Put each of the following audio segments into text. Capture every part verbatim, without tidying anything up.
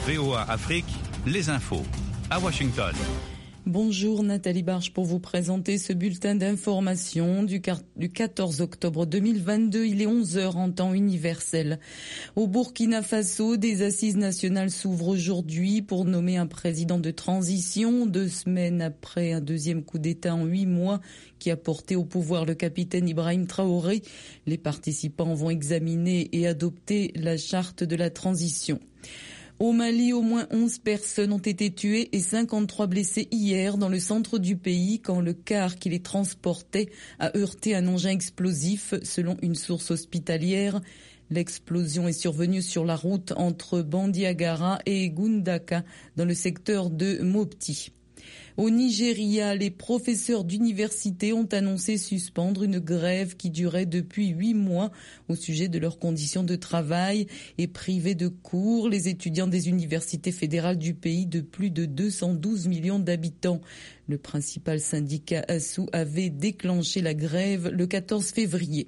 V O A Afrique, les infos. À Washington. Bonjour Nathalie Barche pour vous présenter ce bulletin d'information du quatorze octobre deux mille vingt-deux. Il est onze heures en temps universel. Au Burkina Faso, des assises nationales s'ouvrent aujourd'hui pour nommer un président de transition, deux semaines après un deuxième coup d'État en huit mois qui a porté au pouvoir le capitaine Ibrahim Traoré. Les participants vont examiner et adopter la charte de la transition. Au Mali, au moins onze personnes ont été tuées et cinquante-trois blessées hier dans le centre du pays quand le car qui les transportait a heurté un engin explosif, selon une source hospitalière. L'explosion est survenue sur la route entre Bandiagara et Gundaka, dans le secteur de Mopti. Au Nigeria, les professeurs d'université ont annoncé suspendre une grève qui durait depuis huit mois au sujet de leurs conditions de travail et privés de cours. Les étudiants des universités fédérales du pays de plus de deux cent douze millions d'habitants. Le principal syndicat ASSOU avait déclenché la grève le quatorze février.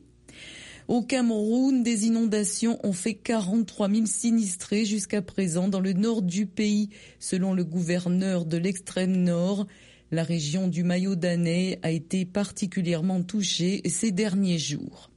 Au Cameroun, des inondations ont fait quarante-trois mille sinistrés jusqu'à présent dans le nord du pays, selon le gouverneur de l'extrême nord. La région du Mayo-Danais a été particulièrement touchée ces derniers jours.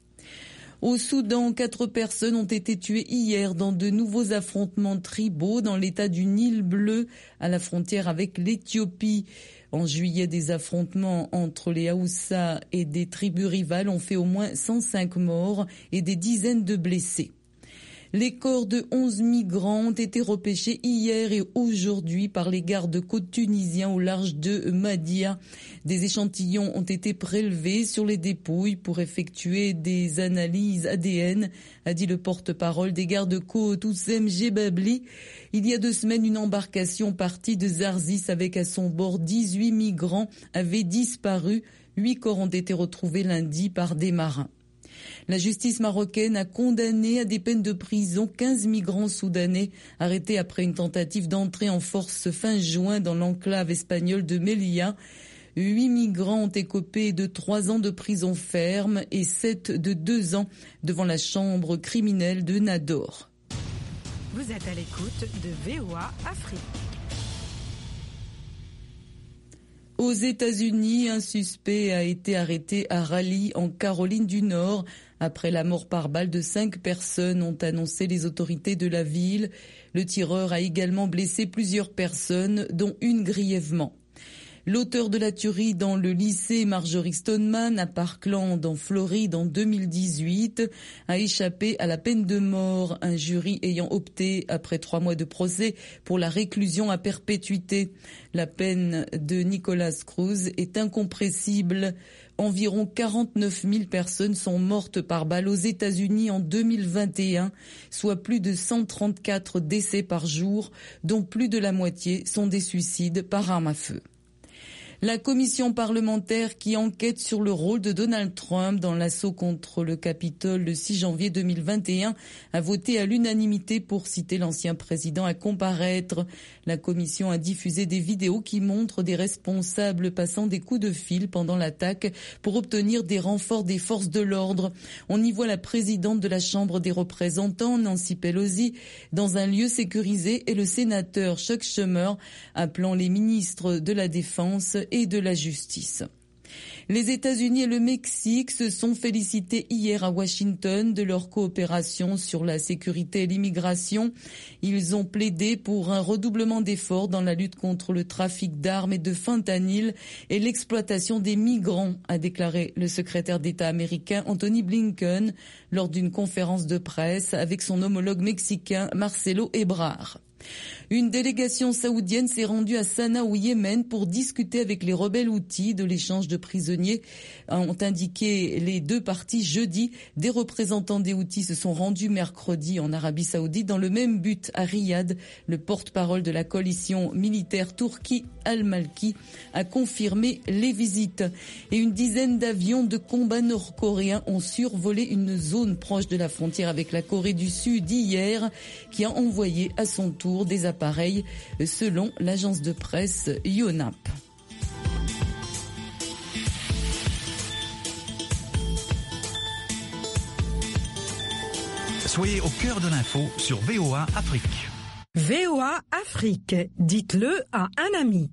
Au Soudan, quatre personnes ont été tuées hier dans de nouveaux affrontements tribaux dans l'état du Nil bleu, à la frontière avec l'Éthiopie. En juillet, des affrontements entre les Haoussa et des tribus rivales ont fait au moins cent cinq morts et des dizaines de blessés. Les corps de onze migrants ont été repêchés hier et aujourd'hui par les gardes-côtes tunisiens au large de Mahdia. Des échantillons ont été prélevés sur les dépouilles pour effectuer des analyses A D N, a dit le porte-parole des gardes-côtes Oussem Jebabli. Il y a deux semaines, une embarcation partie de Zarzis avec à son bord dix-huit migrants avait disparu. Huit corps ont été retrouvés lundi par des marins. La justice marocaine a condamné à des peines de prison quinze migrants soudanais arrêtés après une tentative d'entrée en force fin juin dans l'enclave espagnole de Melilla. Huit migrants ont écopé de trois ans de prison ferme et sept de deux ans devant la chambre criminelle de Nador. Vous êtes à l'écoute de V O A Afrique. Aux États-Unis, un suspect a été arrêté à Raleigh, en Caroline du Nord, après la mort par balle de cinq personnes, ont annoncé les autorités de la ville. Le tireur a également blessé plusieurs personnes, dont une grièvement. L'auteur de la tuerie dans le lycée Marjory Stoneman à Parkland en Floride en deux mille dix-huit a échappé à la peine de mort, un jury ayant opté, après trois mois de procès, pour la réclusion à perpétuité. La peine de Nicholas Cruz est incompressible. Environ quarante-neuf mille personnes sont mortes par balle aux États-Unis en deux mille vingt et un, soit plus de cent trente-quatre décès par jour, dont plus de la moitié sont des suicides par arme à feu. La commission parlementaire qui enquête sur le rôle de Donald Trump dans l'assaut contre le Capitole le six janvier deux mille vingt et un a voté à l'unanimité pour citer l'ancien président à comparaître. La commission a diffusé des vidéos qui montrent des responsables passant des coups de fil pendant l'attaque pour obtenir des renforts des forces de l'ordre. On y voit la présidente de la Chambre des représentants, Nancy Pelosi, dans un lieu sécurisé et le sénateur Chuck Schumer appelant les ministres de la Défense et de la justice. Les États-Unis et le Mexique se sont félicités hier à Washington de leur coopération sur la sécurité et l'immigration. Ils ont plaidé pour un redoublement d'efforts dans la lutte contre le trafic d'armes et de fentanyl et l'exploitation des migrants, a déclaré le secrétaire d'État américain Anthony Blinken lors d'une conférence de presse avec son homologue mexicain Marcelo Ebrard. Une délégation saoudienne s'est rendue à Sanaa au Yémen pour discuter avec les rebelles houthis de l'échange de prisonniers, ont indiqué les deux parties jeudi. Des représentants des houthis se sont rendus mercredi en Arabie Saoudite dans le même but à Riyad. Le porte-parole de la coalition militaire Turki Al-Malki a confirmé les visites. Et une dizaine d'avions de combat nord-coréens ont survolé une zone proche de la frontière avec la Corée du Sud hier, qui a envoyé à son tour des appareils, selon l'agence de presse Yonhap. Soyez au cœur de l'info sur V O A Afrique. V O A Afrique, dites-le à un ami.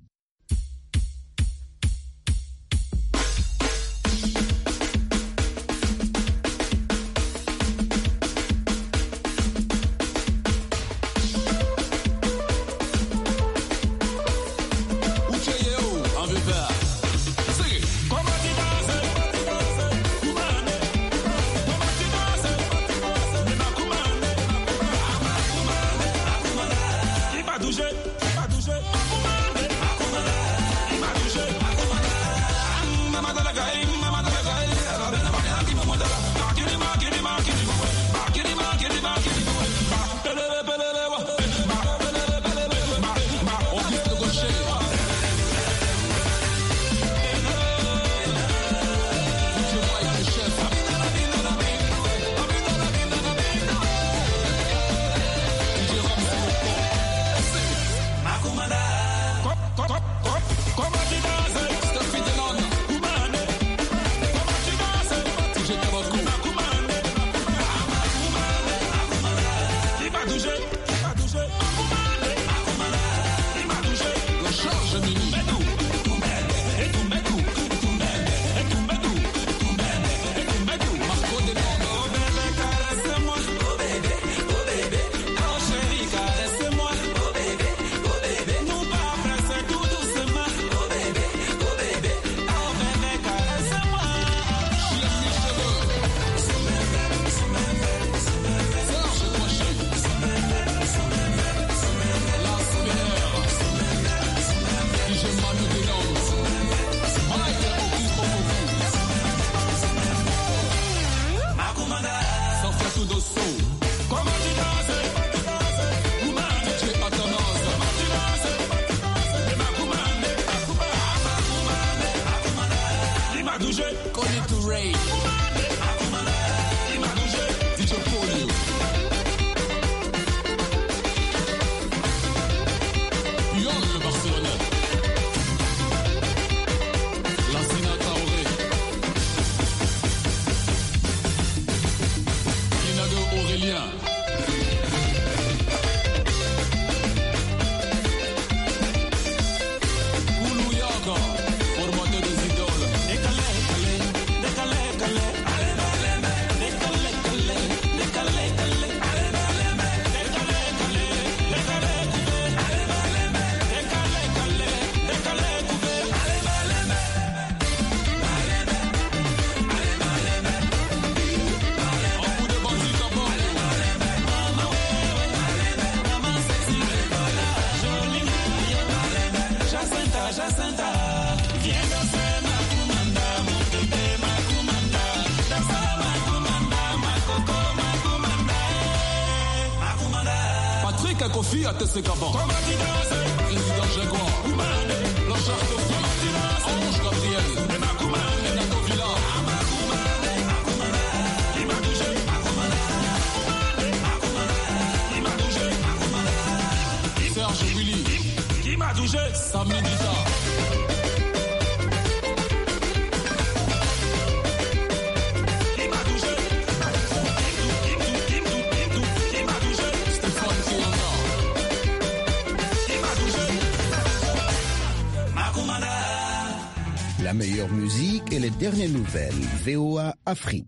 Kofi à Tessécaban, Président Jaguar, Blanchard Kofi, Ange Gabriel, Nato Villa, Serge Willy, Samy Dita. La meilleure musique et les dernières nouvelles. V O A Afrique.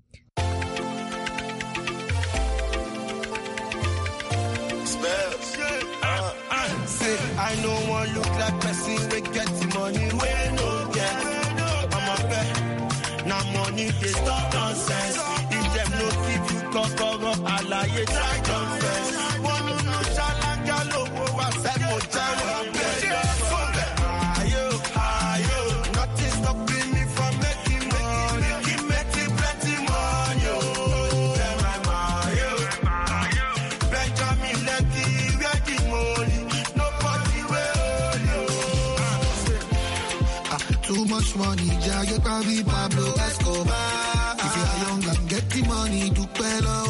I know one look like person we get the money we no get. I'm a bet. Now money they stop nonsense. If them no keep you cover up, I lie you try confess. One no challenge, no I said no challenge. Nothing stopping me from making money. Keep making plenty money. Tell my Mario, Benjamin Lucky, where the money? Too much money, Jagger, probably Pablo Escobar. If you're young and get the money, do better.